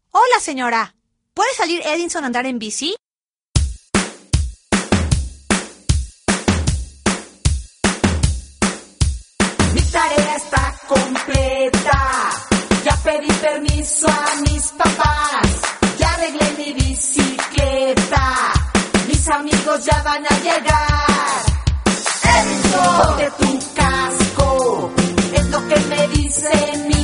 Hola, señora. ¿Puede salir Edinson a andar en bici? Mi tarea está completa. Ya pedí permiso a mis papás. Ya arreglé mi bicicleta. Mis amigos ya van a llegar. Edinson, ponte tu casco. Es lo que me dice mi